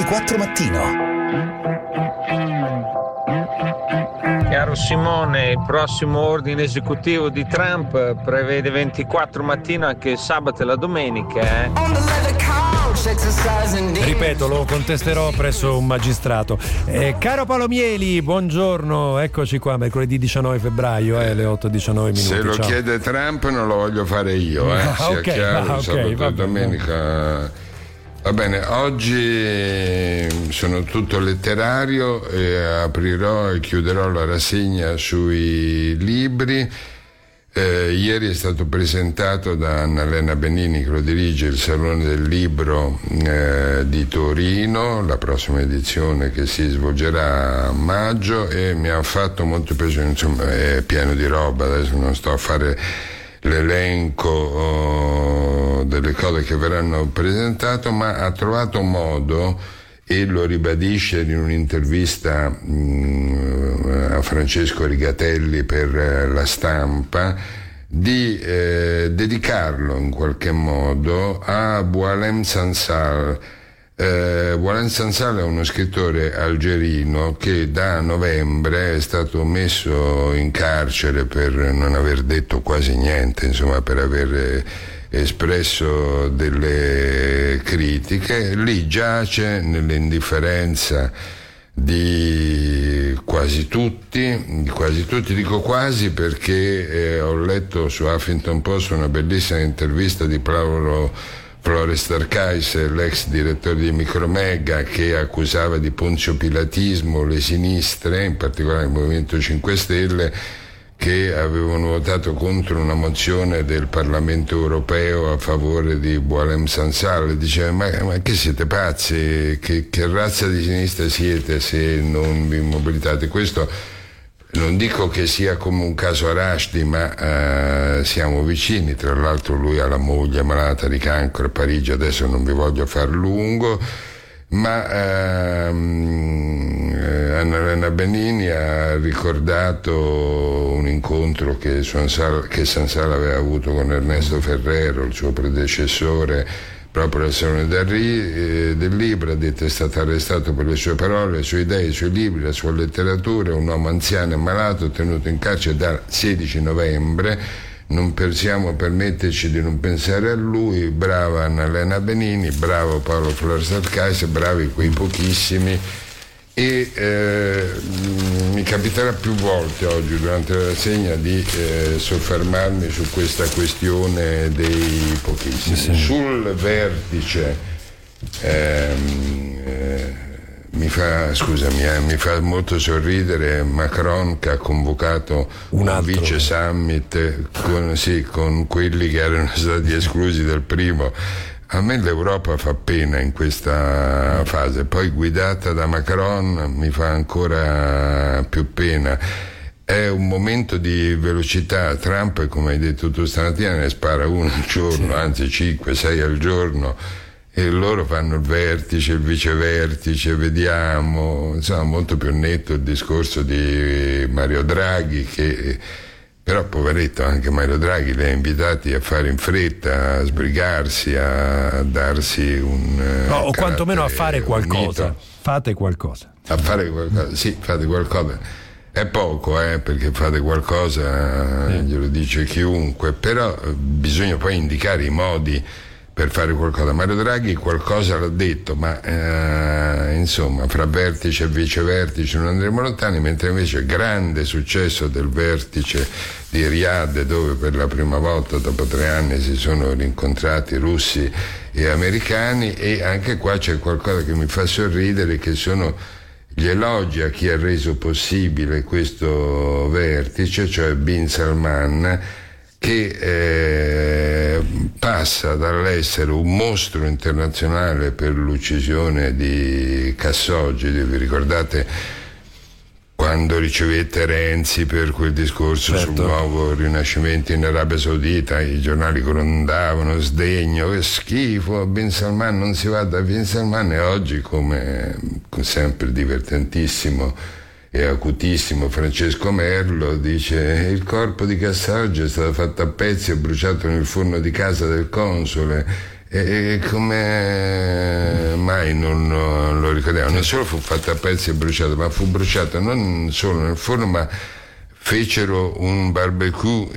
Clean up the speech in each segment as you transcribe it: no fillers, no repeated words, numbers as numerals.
24 Mattino. Caro Simone, il prossimo ordine esecutivo di Trump prevede 24 mattino anche il sabato e la domenica, Ripeto, lo contesterò presso un magistrato. Caro Paolo Mieli, buongiorno, eccoci qua, mercoledì 19 febbraio, alle 8:19 minuti. Se lo chiede Trump non lo voglio fare io, sia chiaro, sabato e domenica. Va bene, oggi sono tutto letterario e aprirò e chiuderò la rassegna sui libri. Ieri è stato presentato da Annalena Benini, che lo dirige, il Salone del Libro di Torino, la prossima edizione che si svolgerà a maggio, e mi ha fatto molto piacere. Insomma, è pieno di roba, adesso non sto a fare l'elenco delle cose che verranno presentate, ma ha trovato modo, e lo ribadisce in un'intervista a Francesco Rigatelli per La Stampa, di dedicarlo in qualche modo a Boualem Sansal. Boualem Sansal è uno scrittore algerino che da novembre è stato messo in carcere per non aver detto quasi niente, insomma, per aver espresso delle critiche. Lì giace nell'indifferenza di quasi tutti, dico quasi perché ho letto su Huffington Post una bellissima intervista di Paolo Flores Tarcais, l'ex direttore di Micromega, che accusava di ponzio pilatismo le sinistre, in particolare il Movimento 5 Stelle, che avevano votato contro una mozione del Parlamento europeo a favore di Boualem Sansal. Diceva: ma che siete pazzi? Che razza di sinistra siete se non vi mobilitate? Questo non dico che sia come un caso Rushdie, ma siamo vicini. Tra l'altro lui ha la moglie malata di cancro a Parigi, adesso non vi voglio far lungo, ma Annalena Benini ha ricordato un incontro che Sansal aveva avuto con Ernesto Ferrero, il suo predecessore, proprio al Salone del Libro. Ha detto: è stato arrestato per le sue parole, le sue idee, i suoi libri, la sua letteratura, un uomo anziano e malato tenuto in carcere dal 16 novembre. Non possiamo permetterci di non pensare a lui. Brava Annalena Benini, bravo Paolo Flores Tarcais, bravi quei pochissimi. E mi capiterà più volte oggi durante la rassegna di soffermarmi su questa questione dei pochissimi. Sì. Sul vertice mi fa molto sorridere Macron, che ha convocato un vice summit con quelli che erano stati esclusi dal primo. A me l'Europa fa pena in questa fase, poi guidata da Macron mi fa ancora più pena. È un momento di velocità. Trump, come hai detto tu stamattina, ne spara uno al giorno, anzi 5-6 al giorno, e loro fanno il vertice, il vicevertice, vediamo. Insomma, molto più netto il discorso di Mario Draghi, che però poveretto anche Mario Draghi li ha invitati a fare in fretta, a sbrigarsi, a darsi un o quantomeno a fare qualcosa. Unito. Fate qualcosa. A fare qualcosa, sì, fate qualcosa. È poco, perché fate qualcosa, glielo dice chiunque, però bisogna poi indicare i modi per fare qualcosa. Mario Draghi qualcosa l'ha detto, ma insomma, fra vertice e vicevertice non andremo lontani, mentre invece grande successo del vertice di Riyadh, dove per la prima volta dopo 3 anni si sono rincontrati russi e americani, e anche qua c'è qualcosa che mi fa sorridere, che sono gli elogi a chi ha reso possibile questo vertice, cioè Bin Salman, che passa dall'essere un mostro internazionale per l'uccisione di Khashoggi. Vi ricordate quando ricevette Renzi per quel discorso sul nuovo rinascimento in Arabia Saudita? I giornali grondavano sdegno, che schifo, Bin Salman, non si va da Bin Salman. E oggi, come sempre divertentissimo e acutissimo, Francesco Merlo dice: il corpo di Khashoggi è stato fatto a pezzi e bruciato nel forno di casa del console. E come mai non lo ricordiamo, non solo fu fatta a pezzi e bruciata, ma fu bruciata non solo nel forno, ma fecero un barbecue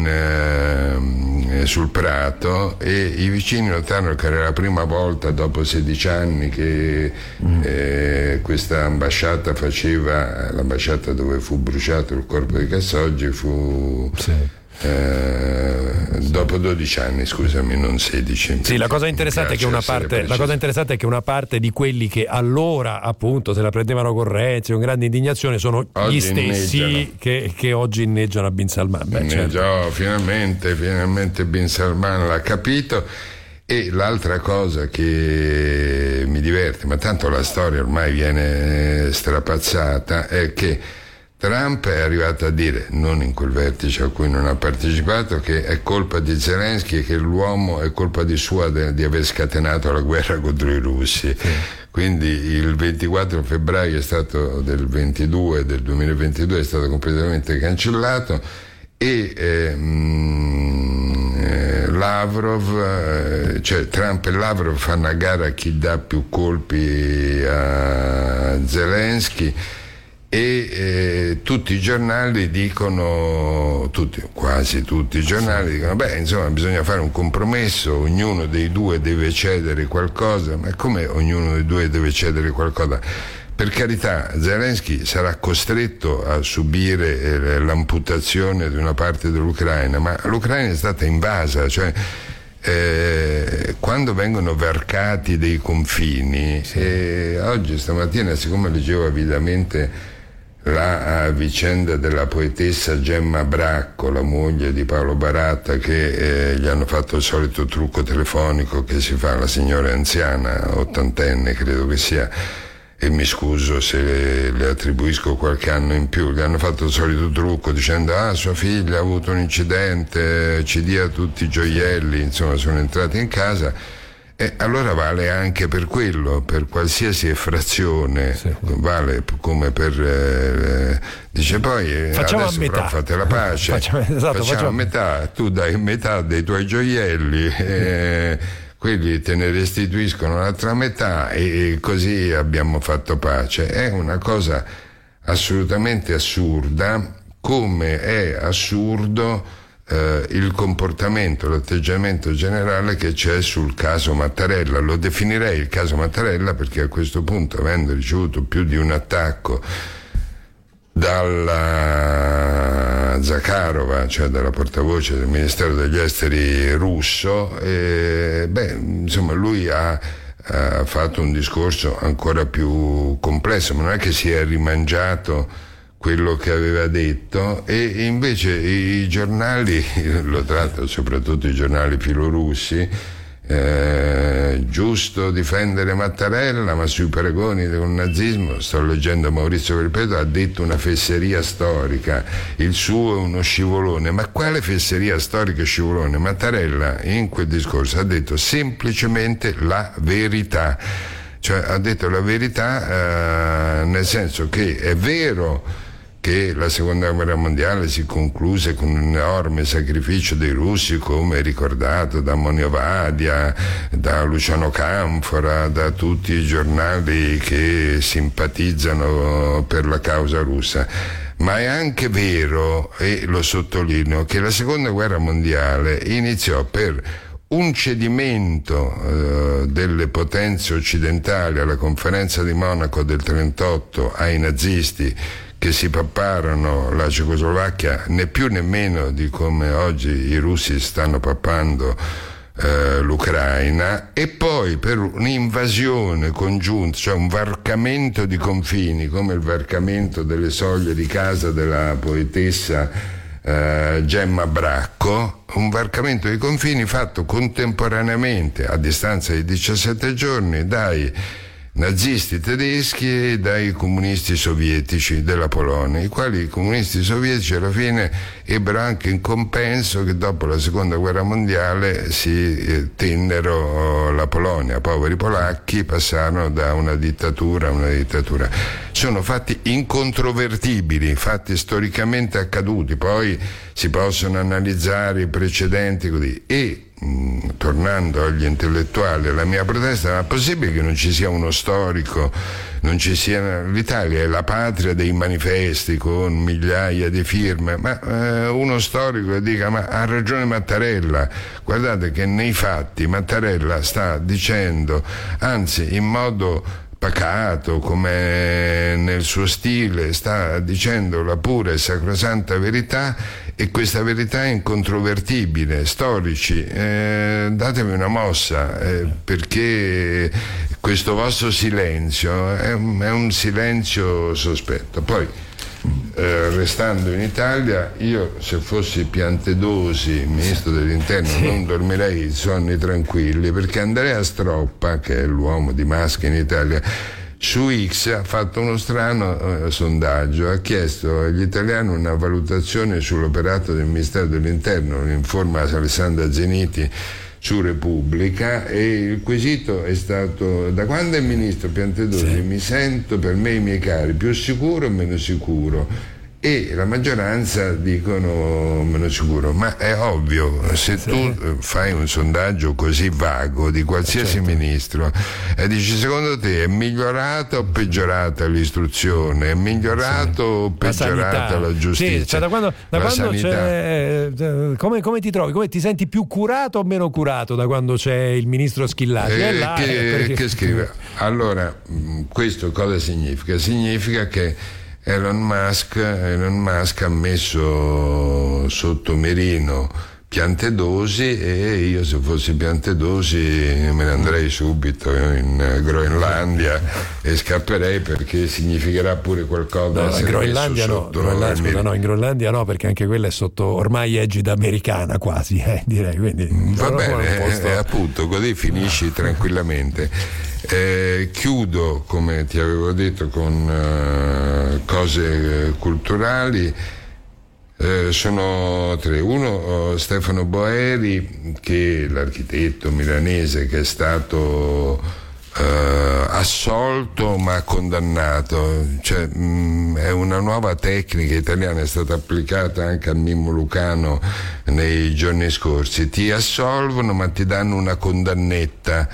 sul prato, e i vicini notarono che era la prima volta dopo 16 anni che questa ambasciata faceva, l'ambasciata dove fu bruciato il corpo di Cassoggi fu... Sì. Dopo 12 anni, scusami, non 16. Sì, la cosa interessante è che una parte di quelli che allora appunto se la prendevano con Renzi con grande indignazione sono oggi gli stessi che oggi inneggiano a Bin Salman. Certo. Finalmente Bin Salman l'ha capito. E l'altra cosa che mi diverte, ma tanto la storia ormai viene strapazzata, è che Trump è arrivato a dire, non in quel vertice a cui non ha partecipato, che è colpa di Zelensky e che l'uomo è colpa di sua di aver scatenato la guerra contro i russi. Quindi il 24 febbraio del 2022 è stato completamente cancellato, e Lavrov, cioè Trump e Lavrov fanno a gara a chi dà più colpi a Zelensky. E tutti i giornali dicono, quasi tutti i giornali dicono, insomma bisogna fare un compromesso, ognuno dei due deve cedere qualcosa. Ma come ognuno dei due deve cedere qualcosa? Per carità, Zelensky sarà costretto a subire l'amputazione di una parte dell'Ucraina, ma l'Ucraina è stata invasa, cioè quando vengono varcati dei confini, oggi stamattina, siccome leggevo avidamente la vicenda della poetessa Gemma Bracco, la moglie di Paolo Baratta, che gli hanno fatto il solito trucco telefonico che si fa alla signora anziana, ottantenne credo che sia, e mi scuso se le attribuisco qualche anno in più, gli hanno fatto il solito trucco dicendo sua figlia ha avuto un incidente, ci dia tutti i gioielli, insomma sono entrati in casa. E allora vale anche per quello, per qualsiasi effrazione, vale come per dice poi facciamo adesso a metà. Però fate la pace, facciamo a metà, tu dai metà dei tuoi gioielli, quelli te ne restituiscono l'altra metà, e così abbiamo fatto pace. È una cosa assolutamente assurda, come è assurdo il comportamento, l'atteggiamento generale che c'è sul caso Mattarella. Lo definirei il caso Mattarella perché a questo punto, avendo ricevuto più di un attacco dalla Zakharova, cioè dalla portavoce del Ministero degli Esteri russo, insomma lui ha fatto un discorso ancora più complesso, ma non è che si è rimangiato quello che aveva detto, e invece i giornali lo trattano, soprattutto i giornali filorussi, giusto difendere Mattarella, ma sui paragoni del nazismo, sto leggendo Maurizio Belpeto, ha detto una fesseria storica, il suo è uno scivolone. Ma quale fesseria storica e scivolone? Mattarella in quel discorso ha detto semplicemente la verità, cioè ha detto la verità nel senso che è vero che la seconda guerra mondiale si concluse con un enorme sacrificio dei russi, come ricordato da Monio Vadia, da Luciano Canfora, da tutti i giornali che simpatizzano per la causa russa. Ma è anche vero, e lo sottolineo, che la seconda guerra mondiale iniziò per un cedimento delle potenze occidentali alla conferenza di Monaco del 1938 ai nazisti, che si papparono la Cecoslovacchia né più né meno di come oggi i russi stanno pappando l'Ucraina, e poi per un'invasione congiunta, cioè un varcamento di confini, come il varcamento delle soglie di casa della poetessa Gemma Bracco, un varcamento di confini fatto contemporaneamente, a distanza di 17 giorni, dai nazisti tedeschi e dai comunisti sovietici della Polonia, i quali comunisti sovietici alla fine ebbero anche in compenso che dopo la seconda guerra mondiale si tennero la Polonia. Poveri polacchi passarono da una dittatura a una dittatura. Sono fatti incontrovertibili, fatti storicamente accaduti, poi si possono analizzare i precedenti così, e tornando agli intellettuali, alla mia protesta: ma è possibile che non ci sia uno storico, non ci sia? L'Italia è la patria dei manifesti con migliaia di firme, ma uno storico che dica: ma ha ragione Mattarella, guardate che nei fatti Mattarella sta dicendo, anzi in modo pacato, come nel suo stile, sta dicendo la pura e sacrosanta verità, e questa verità è incontrovertibile. Storici, datevi una mossa, perché questo vostro silenzio è un silenzio sospetto. Poi, restando in Italia, io, se fossi Piantedosi, ministro dell'Interno, non dormirei sonni tranquilli, perché Andrea Stroppa, che è l'uomo di Masca in Italia, su X ha fatto uno strano sondaggio, ha chiesto agli italiani una valutazione sull'operato del Ministero dell'Interno, informa Alessandra Zeniti su Repubblica, e il quesito è stato: da quando è ministro Piantedosi mi sento, per me e i miei cari, più sicuro o meno sicuro? E la maggioranza dicono meno sicuro. Ma è ovvio, se tu fai un sondaggio così vago di qualsiasi ministro e dici: secondo te è migliorata o peggiorata l'istruzione, è migliorata o peggiorata la giustizia? Cioè, da quando c'è, come ti trovi? Come ti senti, più curato o meno curato da quando c'è il ministro Schillaci? Che scrive? Allora, questo cosa significa? Significa che Elon Musk ha messo sotto mirino Piantedosi, e io, se fossi Piantedosi, me ne andrei subito in Groenlandia e scapperei, perché significherà pure qualcosa. No, in Groenlandia in Groenlandia no, perché anche quella è sotto ormai egida americana quasi, direi. Quindi va bene, appunto, così finisci tranquillamente. Chiudo, come ti avevo detto, con cose culturali. Sono tre. Uno, Stefano Boeri, che è l'architetto milanese che è stato assolto ma condannato, cioè è una nuova tecnica italiana, è stata applicata anche a Mimmo Lucano nei giorni scorsi: ti assolvono ma ti danno una condannetta,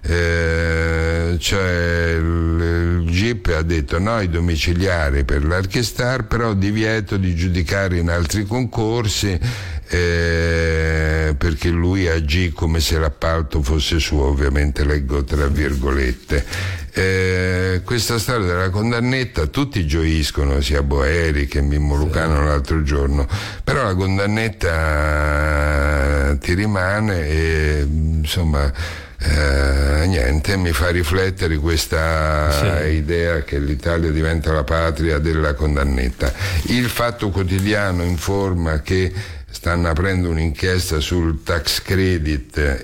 cioè il GIP ha detto no ai domiciliari per l'Archistar, però divieto di giudicare in altri concorsi, perché lui agì come se l'appalto fosse suo, ovviamente leggo tra virgolette. Questa storia della condannetta, tutti gioiscono, sia Boeri che Mimmo Lucano l'altro giorno, però la condannetta ti rimane, e insomma niente, mi fa riflettere questa idea che l'Italia diventa la patria della condannetta. Il Fatto Quotidiano informa che stanno aprendo un'inchiesta sul tax credit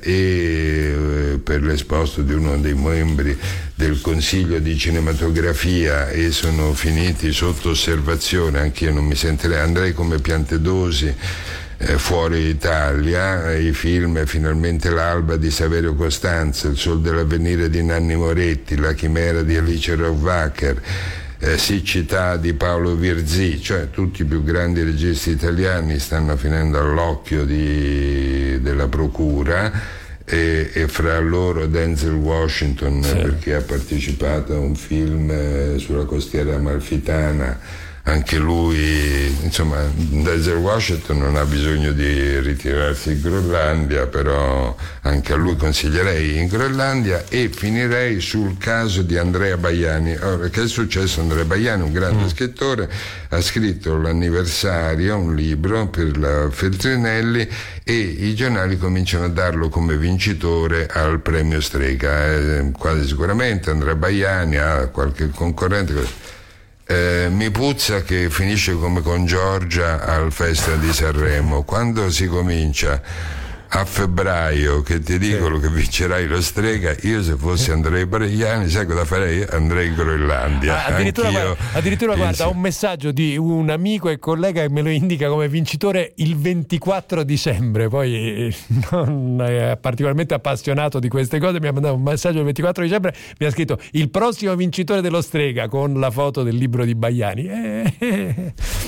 e per l'esposto di uno dei membri del Consiglio di Cinematografia, e sono finiti sotto osservazione. Anch'io non mi sentirei, andrei come Piantedosi fuori Italia. I film Finalmente l'alba di Saverio Costanzo, Il sol dell'avvenire di Nanni Moretti, La chimera di Alice Rohrwacher, Siccità di Paolo Virzì, cioè tutti i più grandi registi italiani stanno finendo all'occhio della procura, e fra loro Denzel Washington, perché ha partecipato a un film sulla costiera amalfitana. Anche lui, insomma, Denzel Washington non ha bisogno di ritirarsi in Groenlandia, però anche a lui consiglierei in Groenlandia. E finirei sul caso di Andrea Baiani. Ora, che è successo? Andrea Baiani, un grande scrittore, ha scritto l'anniversario, un libro per la Feltrinelli, e i giornali cominciano a darlo come vincitore al premio Strega. Quasi sicuramente Andrea Baiani ha qualche concorrente. Mi puzza che finisce come con Giorgia al Festival di Sanremo, quando si comincia a febbraio che ti dicono che vincerai lo Strega. Io, se fossi Andrea Baiani, sai cosa farei? Andrei in Groenlandia. Addirittura guarda, un messaggio di un amico e collega che me lo indica come vincitore il 24 dicembre, poi non è particolarmente appassionato di queste cose, mi ha mandato un messaggio il 24 dicembre, mi ha scritto: il prossimo vincitore dello Strega, con la foto del libro di Baiani.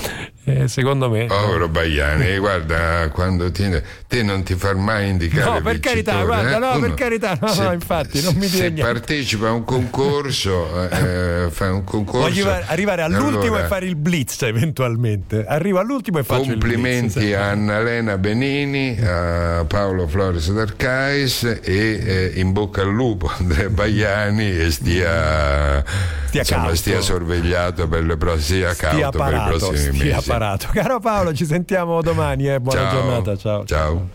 Secondo me. Povero Baiani, guarda, quando te non ti far mai indicare. No, per carità, guarda, no, per carità, no, infatti, non mi dire niente. Se partecipa a un concorso, fa un concorso. Voglio arrivare all'ultimo e fare il blitz, eventualmente. Arrivo all'ultimo e faccio il blitz. Complimenti a Annalena Benini, a Paolo Flores d'Arcais e in bocca al lupo Andrea Baiani, e stia sorvegliato per le prossime, cauto per i prossimi mesi. Parato. Caro Paolo, ci sentiamo domani, buona giornata, ciao.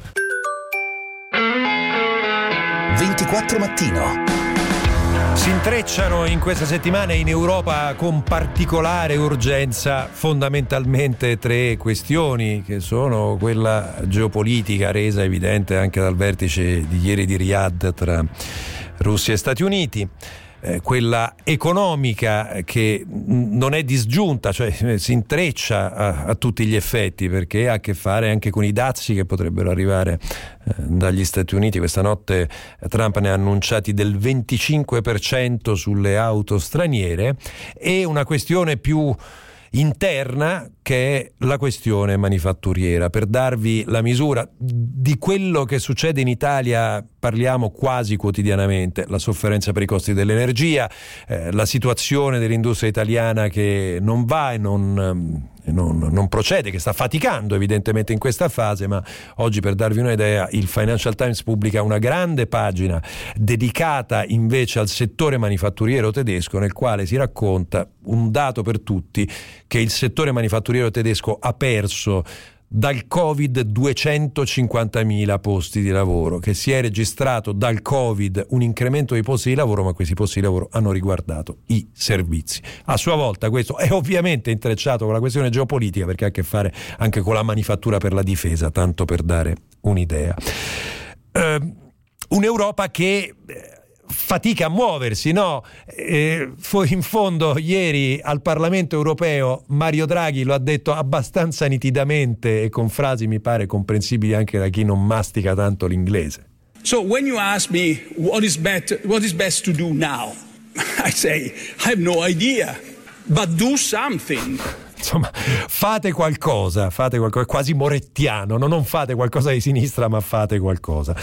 24 Mattino. Si intrecciano in questa settimana in Europa con particolare urgenza fondamentalmente tre questioni, che sono quella geopolitica, resa evidente anche dal vertice di ieri di Riyadh tra Russia e Stati Uniti, quella economica che non è disgiunta, cioè si intreccia a tutti gli effetti, perché ha a che fare anche con i dazi che potrebbero arrivare dagli Stati Uniti. Questa notte Trump ne ha annunciati del 25% sulle auto straniere, e una questione più interna che è la questione manifatturiera. Per darvi la misura di quello che succede in Italia, parliamo quasi quotidianamente: la sofferenza per i costi dell'energia, la situazione dell'industria italiana che non va e non procede, che sta faticando evidentemente in questa fase. Ma oggi, per darvi un'idea, il Financial Times pubblica una grande pagina dedicata invece al settore manifatturiero tedesco, nel quale si racconta un dato per tutti: che il settore manifatturiero tedesco ha perso dal Covid 250.000 posti di lavoro, che si è registrato dal Covid un incremento di posti di lavoro, ma questi posti di lavoro hanno riguardato i servizi. A sua volta questo è ovviamente intrecciato con la questione geopolitica, perché ha a che fare anche con la manifattura per la difesa, tanto per dare un'idea. Un'Europa che fatica a muoversi, no? In fondo ieri al Parlamento europeo Mario Draghi lo ha detto abbastanza nitidamente e con frasi mi pare comprensibili anche da chi non mastica tanto l'inglese. So when you ask me what is best to do now, I say I have no idea, but do something. Insomma, fate qualcosa, quasi morettiano, non fate qualcosa di sinistra, ma fate qualcosa.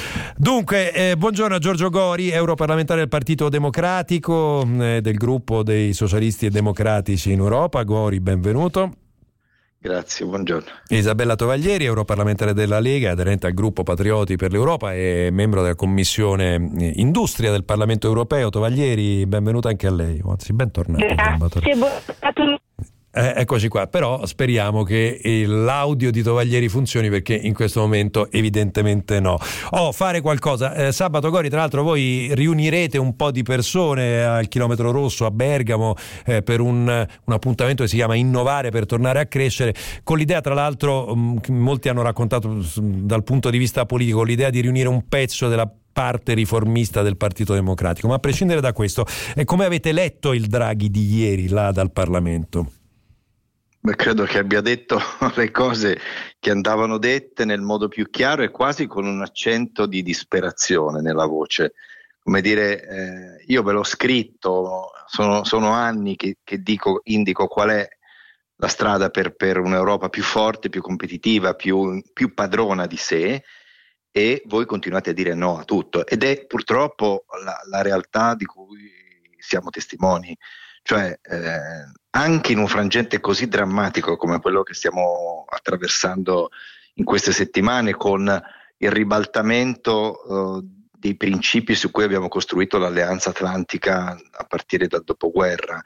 Dunque, buongiorno a Giorgio Gori, europarlamentare del Partito Democratico, del gruppo dei Socialisti e Democratici in Europa. Gori, benvenuto. Grazie, buongiorno. Isabella Tovaglieri, europarlamentare della Lega, aderente al gruppo Patrioti per l'Europa e membro della Commissione Industria del Parlamento Europeo. Tovaglieri, benvenuta anche a lei. Anzi, bentornato. Grazie, buongiorno. Eccoci qua, però speriamo che l'audio di Tovaglieri funzioni, perché in questo momento evidentemente no. Fare qualcosa. Sabato, Gori, tra l'altro voi riunirete un po' di persone al Chilometro Rosso a Bergamo per un appuntamento che si chiama Innovare per tornare a crescere, con l'idea, tra l'altro, molti hanno raccontato dal punto di vista politico, l'idea di riunire un pezzo della parte riformista del Partito Democratico. Ma a prescindere da questo, come avete letto il Draghi di ieri là dal Parlamento? Beh, credo che abbia detto le cose che andavano dette nel modo più chiaro e quasi con un accento di disperazione nella voce. Come dire, io ve l'ho scritto, sono anni che indico qual è la strada per un'Europa più forte, più competitiva, più padrona di sé, e voi continuate a dire no a tutto. Ed è purtroppo la realtà di cui siamo testimoni. Cioè, anche in un frangente così drammatico come quello che stiamo attraversando in queste settimane, con il ribaltamento dei principi su cui abbiamo costruito l'Alleanza Atlantica a partire dal dopoguerra,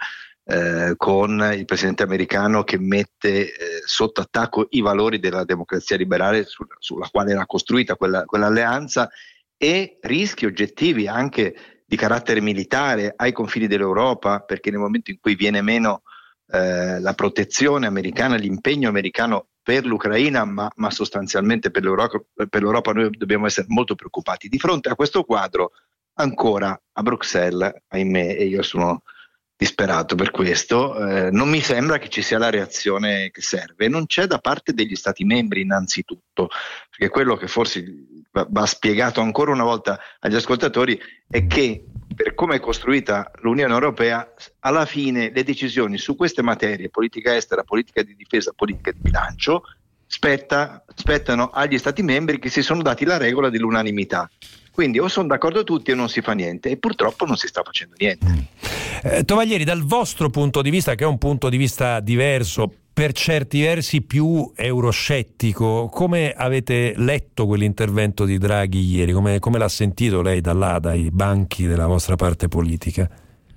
con il presidente americano che mette sotto attacco i valori della democrazia liberale sulla quale era costruita quell'alleanza, e rischi oggettivi anche di carattere militare ai confini dell'Europa, perché nel momento in cui viene meno la protezione americana, l'impegno americano per l'Ucraina, ma sostanzialmente per l'Europa, noi dobbiamo essere molto preoccupati. Di fronte a questo quadro, ancora a Bruxelles, ahimè, e io sono disperato per questo, non mi sembra che ci sia la reazione che serve. Non c'è da parte degli Stati membri, innanzitutto, perché quello che forse il va spiegato ancora una volta agli ascoltatori, è che per come è costruita l'Unione Europea, alla fine le decisioni su queste materie, politica estera, politica di difesa, politica di bilancio, spettano agli Stati membri che si sono dati la regola dell'unanimità. Quindi o sono d'accordo tutti o non si fa niente, e purtroppo non si sta facendo niente. Tovaglieri, dal vostro punto di vista, che è un punto di vista diverso, per certi versi più euroscettico, come avete letto quell'intervento di Draghi ieri? Come l'ha sentito lei dai banchi della vostra parte politica?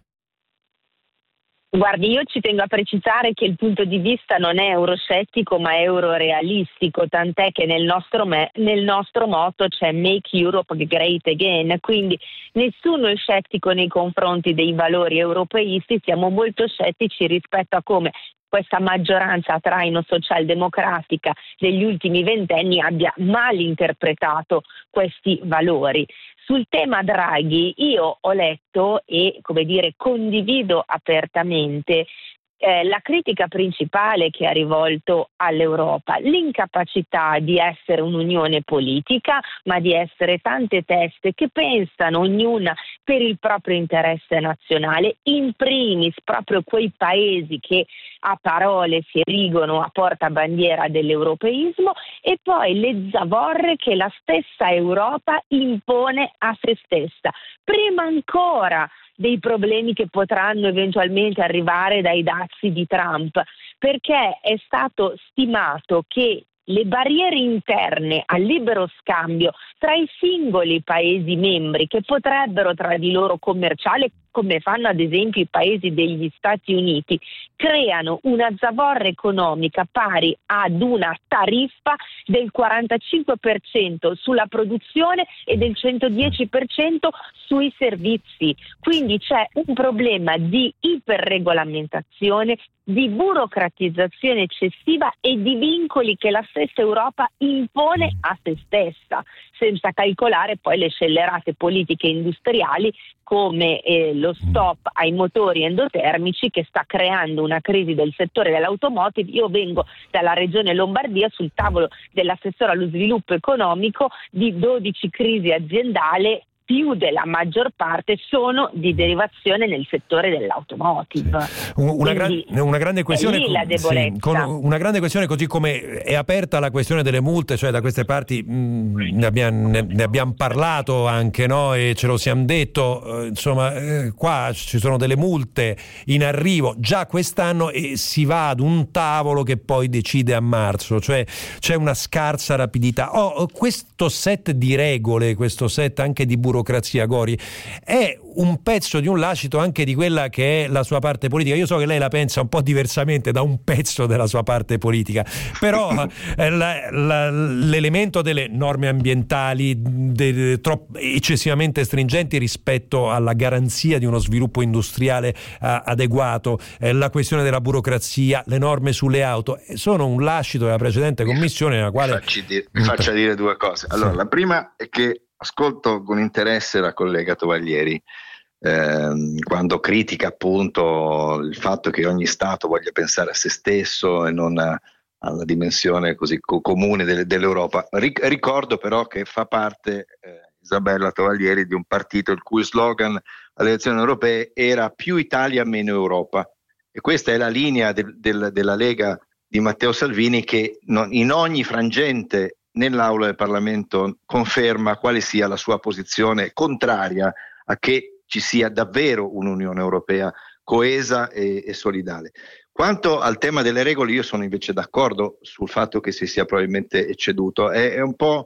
Guardi, io ci tengo a precisare che il punto di vista non è euroscettico ma è eurorealistico, tant'è che nel nostro motto c'è Make Europe Great Again, quindi nessuno è scettico nei confronti dei valori europeisti, siamo molto scettici rispetto a come questa maggioranza a traino socialdemocratica degli ultimi 20 anni abbia mal interpretato questi valori. Sul tema Draghi io ho letto e, condivido apertamente la critica principale che ha rivolto all'Europa, l'incapacità di essere un'unione politica, ma di essere tante teste che pensano ognuna per il proprio interesse nazionale, in primis proprio quei paesi che a parole si erigono a portabandiera dell'europeismo, e poi le zavorre che la stessa Europa impone a se stessa, prima ancora dei problemi che potranno eventualmente arrivare dai dazi di Trump, perché è stato stimato che le barriere interne al libero scambio tra i singoli Paesi membri, che potrebbero tra di loro commerciare, come fanno ad esempio i Paesi degli Stati Uniti, creano una zavorra economica pari ad una tariffa del 45% sulla produzione e del 110% sui servizi. Quindi c'è un problema di iperregolamentazione, di burocratizzazione eccessiva e di vincoli che la stessa Europa impone a se stessa, senza calcolare poi le scellerate politiche industriali come lo stop ai motori endotermici, che sta creando una crisi del settore dell'automotive. Io vengo dalla regione Lombardia, sul tavolo dell'assessore allo sviluppo economico di 12 crisi aziendali, più della maggior parte sono di derivazione nel settore dell'automotive. Una grande questione, è lì la debolezza. Con una grande questione, così come è aperta la questione delle multe, cioè da queste parti ne abbiamo parlato anche, no? E ce lo siamo detto, qua ci sono delle multe in arrivo già quest'anno e si va ad un tavolo che poi decide a marzo, cioè c'è una scarsa rapidità. Questo set di regole, questo set anche di burocrazia, Gori, è un pezzo di un lascito anche di quella che è la sua parte politica. Io so che lei la pensa un po' diversamente da un pezzo della sua parte politica, però l'elemento delle norme ambientali eccessivamente stringenti rispetto alla garanzia di uno sviluppo industriale adeguato, la questione della burocrazia, le norme sulle auto, sono un lascito della precedente commissione nella quale... Mi faccia dire due cose. Allora, la prima è che ascolto con interesse la collega Tovaglieri quando critica appunto il fatto che ogni Stato voglia pensare a se stesso e non alla dimensione così comune dell'Europa. Ricordo però che fa parte Isabella Tovaglieri di un partito il cui slogan alle elezioni europee era più Italia meno Europa, e questa è la linea della Lega di Matteo Salvini, che in ogni frangente nell'aula del Parlamento conferma quale sia la sua posizione contraria a che ci sia davvero un'Unione Europea coesa e solidale. Quanto al tema delle regole, io sono invece d'accordo sul fatto che si sia probabilmente ecceduto. È un po'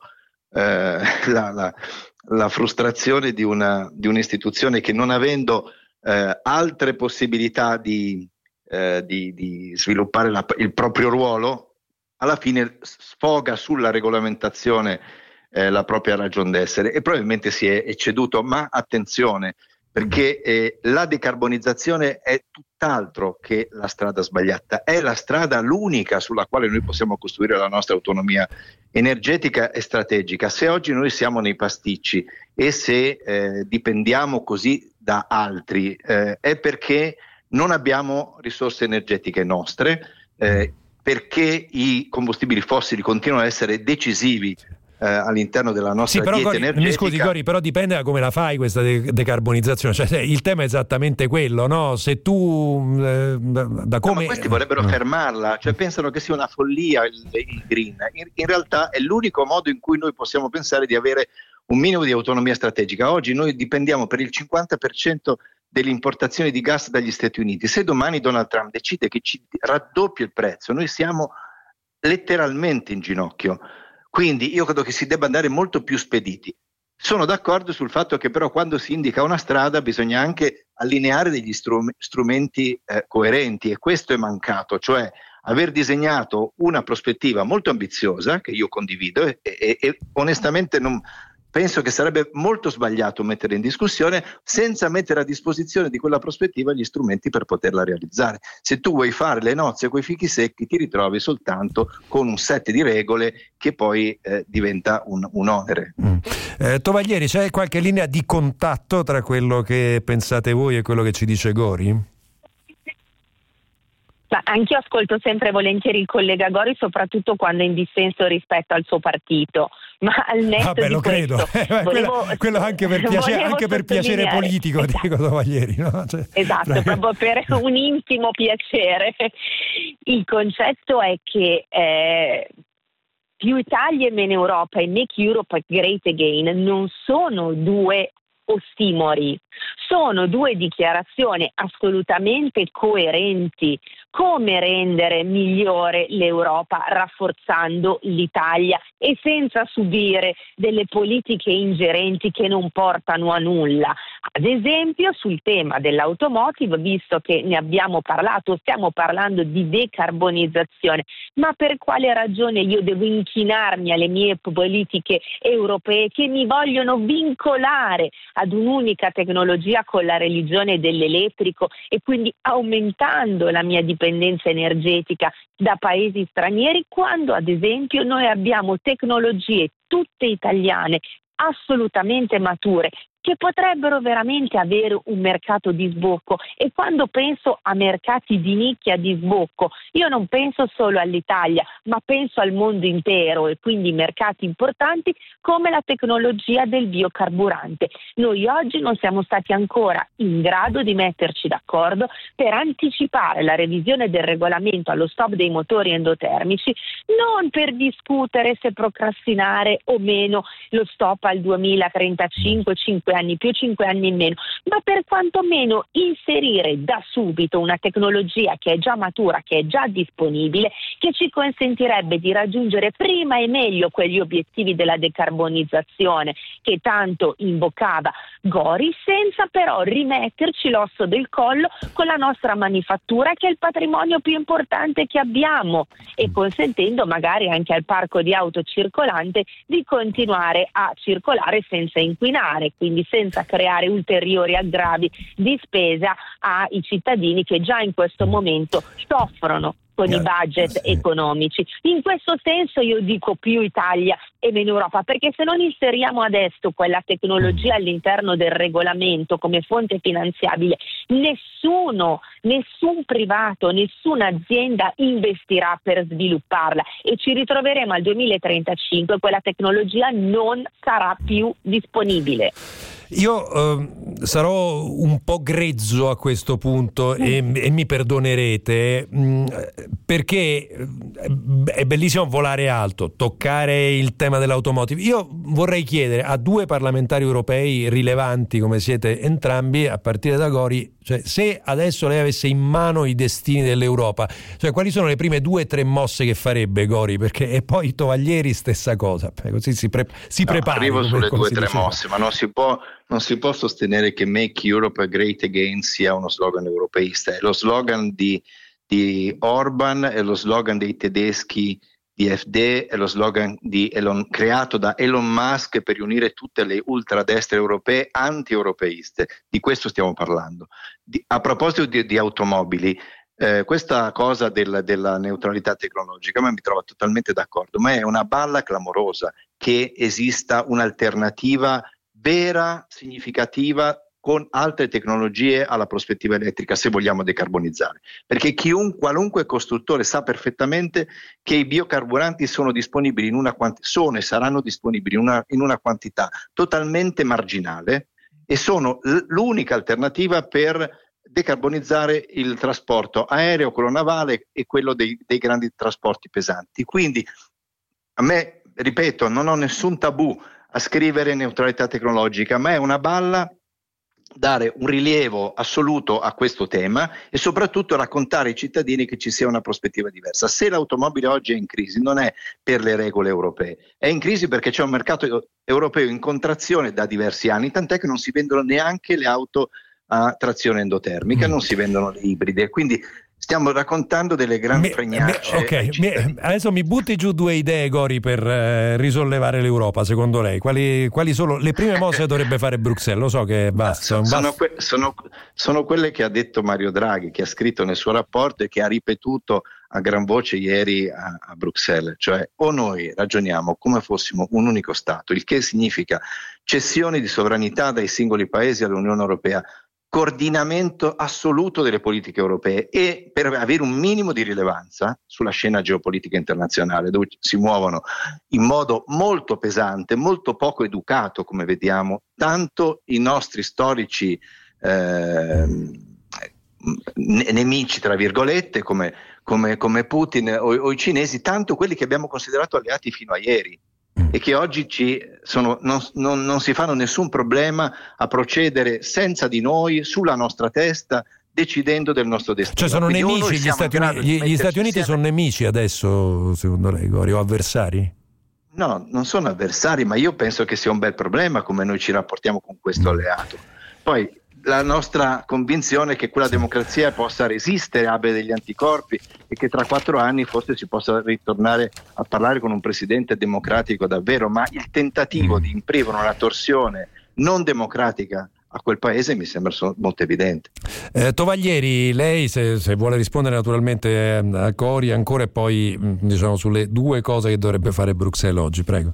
la frustrazione di un'istituzione che, non avendo altre possibilità di sviluppare il proprio ruolo, alla fine sfoga sulla regolamentazione la propria ragion d'essere, e probabilmente si è ecceduto. Ma attenzione, perché la decarbonizzazione è tutt'altro che la strada sbagliata, è la strada l'unica sulla quale noi possiamo costruire la nostra autonomia energetica e strategica. Se oggi noi siamo nei pasticci e se dipendiamo così da altri, è perché non abbiamo risorse energetiche nostre, perché i combustibili fossili continuano ad essere decisivi all'interno della nostra dieta energetica. Mi scusi Gori, però dipende da come la fai questa decarbonizzazione, cioè il tema è esattamente quello, no? Se tu da come... ma questi vorrebbero fermarla, cioè pensano che sia una follia il green. In realtà è l'unico modo in cui noi possiamo pensare di avere un minimo di autonomia strategica. Oggi noi dipendiamo per il 50% delle importazioni di gas dagli Stati Uniti. Se domani Donald Trump decide che ci raddoppia il prezzo, noi siamo letteralmente in ginocchio. Quindi io credo che si debba andare molto più spediti. Sono d'accordo sul fatto che però quando si indica una strada bisogna anche allineare degli strumenti coerenti, e questo è mancato, cioè aver disegnato una prospettiva molto ambiziosa che io condivido e onestamente non penso che sarebbe molto sbagliato mettere in discussione senza mettere a disposizione di quella prospettiva gli strumenti per poterla realizzare. Se tu vuoi fare le nozze coi fichi secchi ti ritrovi soltanto con un set di regole che poi diventa un onere. Tovaglieri, c'è qualche linea di contatto tra quello che pensate voi e quello che ci dice Gori? Anch'io ascolto sempre volentieri il collega Gori, soprattutto quando è in dissenso rispetto al suo partito, ma al netto di lo credo. Quello anche per piacere politico, esatto. Dico Tovaglieri, no? Esatto, proprio per un intimo piacere. Il concetto è che più Italia e meno Europa e Make Europe Great Again non sono due ossimori, sono due dichiarazioni assolutamente coerenti. Come rendere migliore l'Europa rafforzando l'Italia e senza subire delle politiche ingerenti che non portano a nulla? Ad esempio sul tema dell'automotive, visto che ne abbiamo parlato, stiamo parlando di decarbonizzazione, ma per quale ragione io devo inchinarmi alle mie politiche europee che mi vogliono vincolare ad un'unica tecnologia con la religione dell'elettrico e quindi aumentando la mia dipendenza energetica da paesi stranieri, quando ad esempio noi abbiamo tecnologie tutte italiane assolutamente mature che potrebbero veramente avere un mercato di sbocco. E quando penso a mercati di nicchia di sbocco, io non penso solo all'Italia, ma penso al mondo intero, e quindi mercati importanti come la tecnologia del biocarburante. Noi oggi non siamo stati ancora in grado di metterci d'accordo per anticipare la revisione del regolamento allo stop dei motori endotermici, non per discutere se procrastinare o meno lo stop al 2035, 5 anni più, 5 anni in meno, ma per quantomeno inserire da subito una tecnologia che è già matura, che è già disponibile, che ci consentirebbe di raggiungere prima e meglio quegli obiettivi della decarbonizzazione che tanto invocava Gori, senza però rimetterci l'osso del collo con la nostra manifattura, che è il patrimonio più importante che abbiamo, e consentendo magari anche al parco di auto circolante di continuare a circolare senza inquinare, quindi senza creare ulteriori aggravi di spesa ai cittadini che già in questo momento soffrono con i budget economici. In questo senso io dico più Italia e meno Europa, perché se non inseriamo adesso quella tecnologia all'interno del regolamento come fonte finanziabile, nessun privato, nessuna azienda investirà per svilupparla, e ci ritroveremo al 2035 quella tecnologia non sarà più disponibile. Io sarò un po' grezzo a questo punto e mi perdonerete, perché è bellissimo volare alto, toccare il tema dell'automotive. Io vorrei chiedere a due parlamentari europei rilevanti come siete entrambi, a partire da Gori, cioè, se adesso lei avesse in mano i destini dell'Europa, cioè quali sono le prime 2 o 3 mosse che farebbe Gori? Perché e poi Tovaglieri stessa cosa, così si prepara. Arrivo sulle 2 o 3 mosse, ma non si può sostenere che Make Europe Great Again sia uno slogan europeista. È lo slogan di Orban, è lo slogan dei tedeschi di AfD, è lo slogan creato da Elon Musk per riunire tutte le ultradestre europee anti-europeiste. Di questo stiamo parlando. A proposito di automobili, questa cosa della neutralità tecnologica a me mi trova totalmente d'accordo, ma è una balla clamorosa che esista un'alternativa vera, significativa, con altre tecnologie alla prospettiva elettrica, se vogliamo decarbonizzare, perché qualunque costruttore sa perfettamente che i biocarburanti sono disponibili sono e saranno disponibili in una quantità totalmente marginale e sono l'unica alternativa per decarbonizzare il trasporto aereo, quello navale e quello dei grandi trasporti pesanti. Quindi a me, ripeto, non ho nessun tabù a scrivere neutralità tecnologica, ma è una balla dare un rilievo assoluto a questo tema e soprattutto raccontare ai cittadini che ci sia una prospettiva diversa. Se l'automobile oggi è in crisi non è per le regole europee, è in crisi perché c'è un mercato europeo in contrazione da diversi anni, tant'è che non si vendono neanche le auto a trazione endotermica, non si vendono le ibride, quindi stiamo raccontando delle grandi fregnacce. Adesso mi butti giù 2 idee, Gori, per risollevare l'Europa. Secondo lei quali sono le prime mosse che dovrebbe fare Bruxelles? Lo so che è vasto. Sono quelle che ha detto Mario Draghi, che ha scritto nel suo rapporto e che ha ripetuto a gran voce ieri a Bruxelles, cioè o noi ragioniamo come fossimo un unico Stato, il che significa cessione di sovranità dai singoli paesi all'Unione Europea, coordinamento assoluto delle politiche europee e per avere un minimo di rilevanza sulla scena geopolitica internazionale, dove si muovono in modo molto pesante, molto poco educato, come vediamo, tanto i nostri storici nemici, tra virgolette, come Putin o i cinesi, tanto quelli che abbiamo considerato alleati fino a ieri e che oggi non si fanno nessun problema a procedere senza di noi, sulla nostra testa, decidendo del nostro destino. Cioè sono nemici gli Stati Uniti sono nemici adesso, secondo lei, Gori, o avversari? No, non sono avversari, ma io penso che sia un bel problema come noi ci rapportiamo con questo alleato. Poi la nostra convinzione è che quella democrazia possa resistere, abbia degli anticorpi e che tra 4 anni forse si possa ritornare a parlare con un presidente democratico davvero, ma il tentativo di imprimere una torsione non democratica a quel paese mi sembra molto evidente. Tovaglieri, lei se vuole rispondere naturalmente a Gori ancora e poi diciamo sulle 2 cose che dovrebbe fare Bruxelles oggi, prego.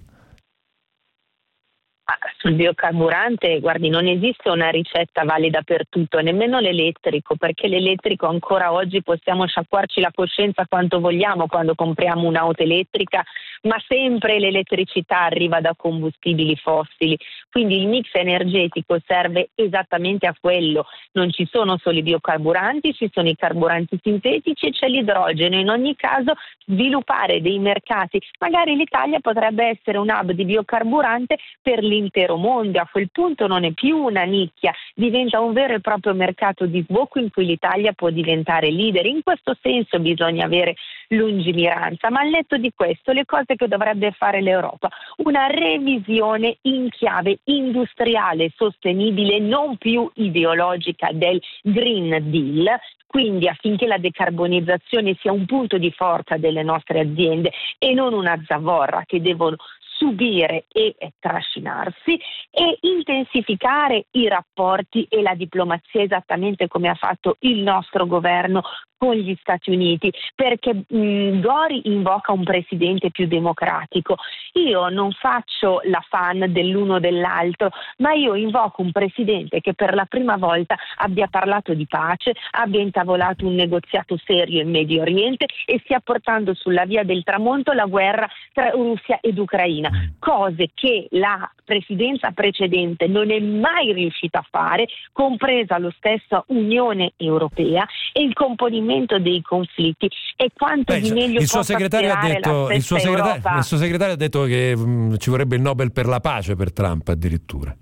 Sul biocarburante, guardi, non esiste una ricetta valida per tutto, nemmeno l'elettrico, perché l'elettrico ancora oggi possiamo sciacquarci la coscienza quanto vogliamo quando compriamo un'auto elettrica, ma sempre l'elettricità arriva da combustibili fossili, quindi il mix energetico serve esattamente a quello. Non ci sono solo i biocarburanti, ci sono i carburanti sintetici e c'è l'idrogeno. In ogni caso sviluppare dei mercati, magari l'Italia potrebbe essere un hub di biocarburante per l'intero mondo. A quel punto non è più una nicchia, diventa un vero e proprio mercato di sbocco in cui l'Italia può diventare leader. In questo senso bisogna avere lungimiranza, ma al netto di questo le cose che dovrebbe fare l'Europa: una revisione in chiave industriale sostenibile, non più ideologica, del Green Deal, quindi affinché la decarbonizzazione sia un punto di forza delle nostre aziende e non una zavorra che devono subire e trascinarsi, e intensificare i rapporti e la diplomazia esattamente come ha fatto il nostro governo con gli Stati Uniti, perché Gori invoca un presidente più democratico. Io non faccio la fan dell'uno o dell'altro, ma io invoco un presidente che per la prima volta abbia parlato di pace, abbia intavolato un negoziato serio in Medio Oriente e stia portando sulla via del tramonto la guerra tra Russia ed Ucraina, cose che la presidenza precedente non è mai riuscita a fare, compresa lo stesso Unione Europea, e il componimento dei conflitti e quanto di meglio il suo possa segretario ha detto, il suo segretario ha detto che ci vorrebbe il Nobel per la pace per Trump addirittura.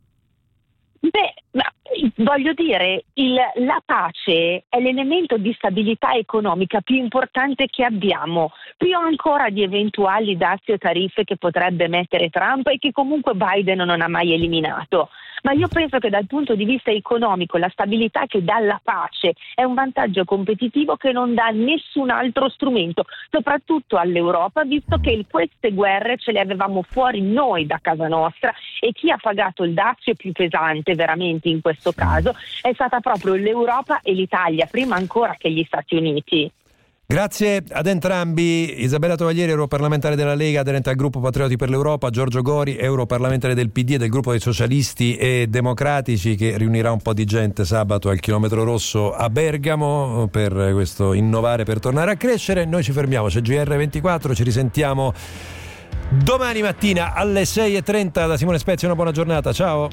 Voglio dire, la pace è l'elemento di stabilità economica più importante che abbiamo, più ancora di eventuali dazi o tariffe che potrebbe mettere Trump e che comunque Biden non ha mai eliminato. Ma io penso che dal punto di vista economico la stabilità che dà la pace è un vantaggio competitivo che non dà nessun altro strumento, soprattutto all'Europa, visto che queste guerre ce le avevamo fuori noi da casa nostra e chi ha pagato il dazio più pesante veramente in questo caso è stata proprio l'Europa e l'Italia, prima ancora che gli Stati Uniti. Grazie ad entrambi. Isabella Tovaglieri, europarlamentare della Lega, aderente al gruppo Patrioti per l'Europa, Giorgio Gori, europarlamentare del PD e del gruppo dei Socialisti e Democratici, che riunirà un po' di gente sabato al Chilometro Rosso a Bergamo per questo innovare per tornare a crescere. Noi ci fermiamo, c'è GR24, ci risentiamo domani mattina alle 6:30 da Simone Spezia. Una buona giornata, ciao.